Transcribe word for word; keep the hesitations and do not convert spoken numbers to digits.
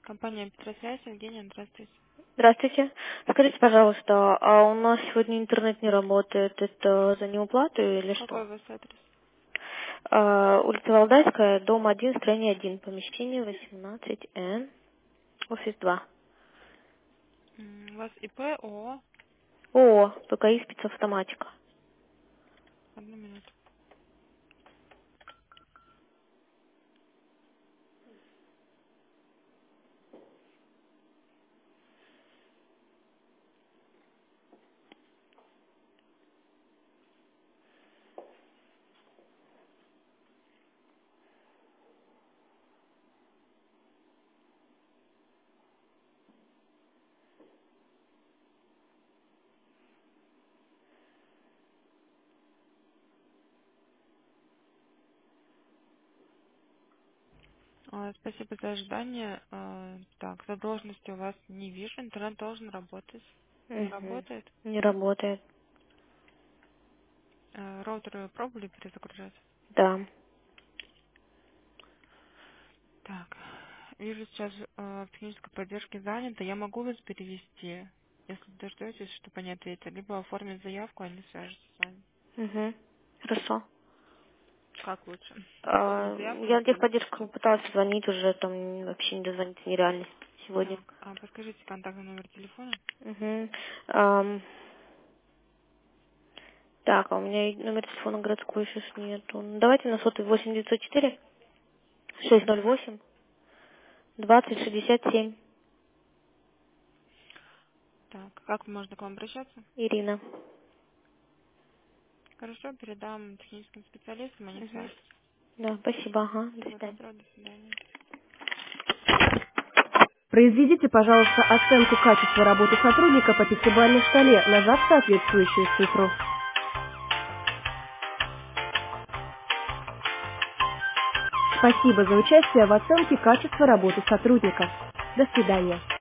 Компания Петросвязь, Евгения, здравствуйте. Здравствуйте. Скажите, пожалуйста, а у нас сегодня интернет не работает. Это за неуплату или Какой что? у вас адрес? А, улица Валдайская, дом один, строение один, помещение восемнадцать Н, офис два. М, У вас ИП, ООО? О, ПКИ спецавтоматика. Одну минуту. А, Спасибо за ожидание. А, Так, задолженности у вас не вижу. Интернет должен работать. Не Угу. работает. Не работает. А, Роутеры пробовали перезагружать? Да. Так, вижу сейчас а, в технической поддержке занято. Я могу вас перевести, если дождетесь, чтобы они ответили. Либо оформить заявку, они свяжутся с вами. Угу. Хорошо. Как лучше? Оформить А, заявку я или на перевести? техподдержку пыталась звонить уже, там вообще не дозвониться нереально сегодня. Так, а подскажите контактный номер телефона. Угу. Так, а у меня и номер телефона городской сейчас нету. Ну, давайте на сотый восемь девятьсот четыре шестьсот Мгм. восемь двадцать шестьдесят семь. Так, как можно к вам обращаться? Ирина. Хорошо, передам техническим специалистам, они Угу. свяжутся. Да, спасибо, ага, до Всего свидания. доброго, до свидания. Произведите, пожалуйста, оценку качества работы сотрудника по пятибалльной шкале, нажав соответствующую цифру. Спасибо за участие в оценке качества работы сотрудника. До свидания.